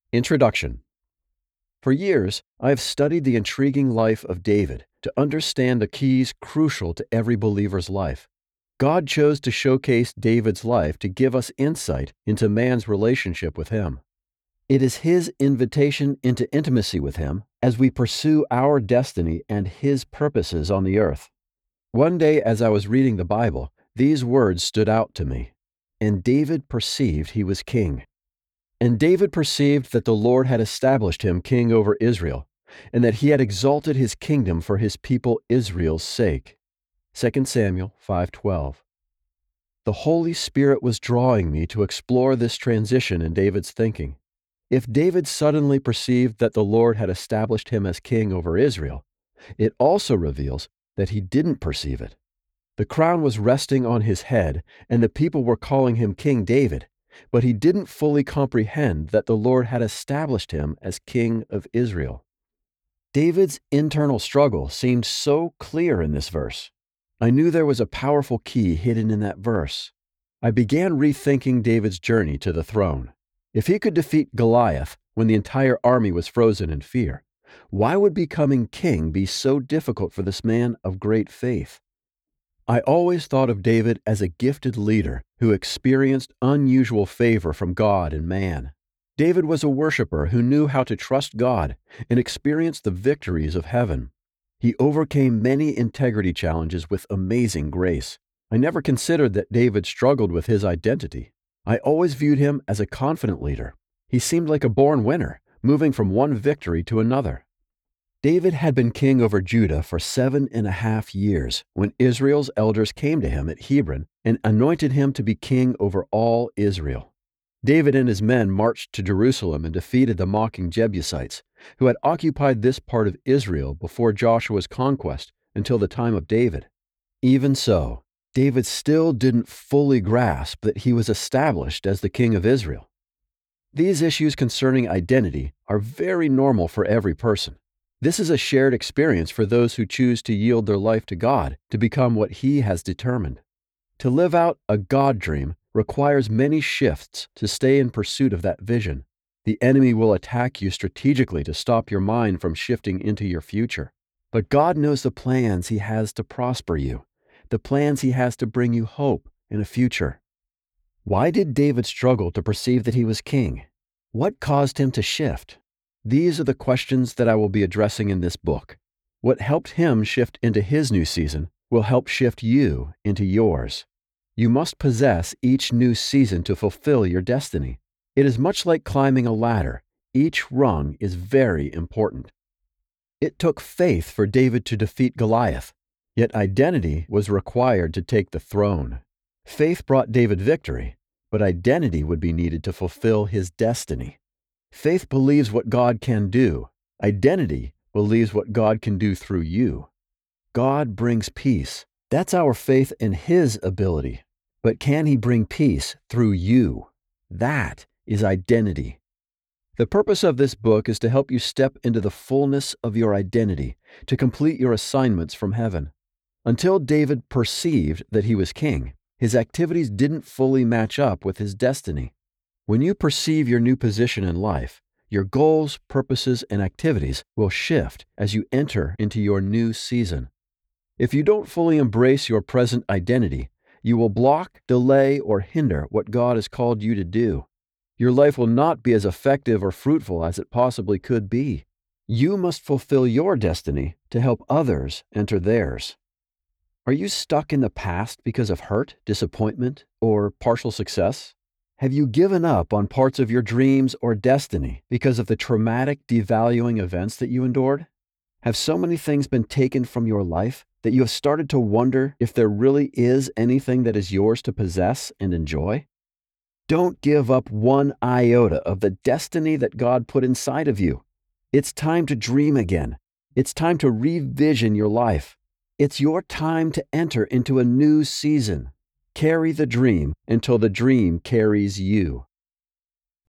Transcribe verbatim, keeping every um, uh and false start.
Introduction. For years, I have studied the intriguing life of David to understand the keys crucial to every believer's life. God chose to showcase David's life to give us insight into man's relationship with Him. It is His invitation into intimacy with Him as we pursue our destiny and His purposes on the earth. One day, as I was reading the Bible, these words stood out to me. And David perceived he was king. And David perceived that the Lord had established him king over Israel, and that he had exalted his kingdom for his people Israel's sake. Second Samuel five twelve. The Holy Spirit was drawing me to explore this transition in David's thinking. If David suddenly perceived that the Lord had established him as king over Israel, it also reveals that he didn't perceive it. The crown was resting on his head, and the people were calling him King David, but he didn't fully comprehend that the Lord had established him as king of Israel. David's internal struggle seemed so clear in this verse. I knew there was a powerful key hidden in that verse. I began rethinking David's journey to the throne. If he could defeat Goliath when the entire army was frozen in fear, why would becoming king be so difficult for this man of great faith? I always thought of David as a gifted leader who experienced unusual favor from God and man. David was a worshiper who knew how to trust God and experience the victories of heaven. He overcame many integrity challenges with amazing grace. I never considered that David struggled with his identity. I always viewed him as a confident leader. He seemed like a born winner, moving from one victory to another. David had been king over Judah for seven and a half years when Israel's elders came to him at Hebron and anointed him to be king over all Israel. David and his men marched to Jerusalem and defeated the mocking Jebusites, who had occupied this part of Israel before Joshua's conquest until the time of David. Even so, David still didn't fully grasp that he was established as the king of Israel. These issues concerning identity are very normal for every person. This is a shared experience for those who choose to yield their life to God to become what He has determined. To live out a God dream requires many shifts to stay in pursuit of that vision. The enemy will attack you strategically to stop your mind from shifting into your future. But God knows the plans He has to prosper you, the plans He has to bring you hope and a future. Why did David struggle to perceive that he was king? What caused him to shift? These are the questions that I will be addressing in this book. What helped him shift into his new season will help shift you into yours. You must possess each new season to fulfill your destiny. It is much like climbing a ladder. Each rung is very important. It took faith for David to defeat Goliath, yet identity was required to take the throne. Faith brought David victory, but identity would be needed to fulfill his destiny. Faith believes what God can do. Identity believes what God can do through you. God brings peace. That's our faith in His ability. But can He bring peace through you? That is identity. The purpose of this book is to help you step into the fullness of your identity, to complete your assignments from heaven. Until David perceived that he was king, his activities didn't fully match up with his destiny. When you perceive your new position in life, your goals, purposes, and activities will shift as you enter into your new season. If you don't fully embrace your present identity, you will block, delay, or hinder what God has called you to do. Your life will not be as effective or fruitful as it possibly could be. You must fulfill your destiny to help others enter theirs. Are you stuck in the past because of hurt, disappointment, or partial success? Have you given up on parts of your dreams or destiny because of the traumatic, devaluing events that you endured? Have so many things been taken from your life that you have started to wonder if there really is anything that is yours to possess and enjoy? Don't give up one iota of the destiny that God put inside of you. It's time to dream again. It's time to revision your life. It's your time to enter into a new season. Carry the dream until the dream carries you.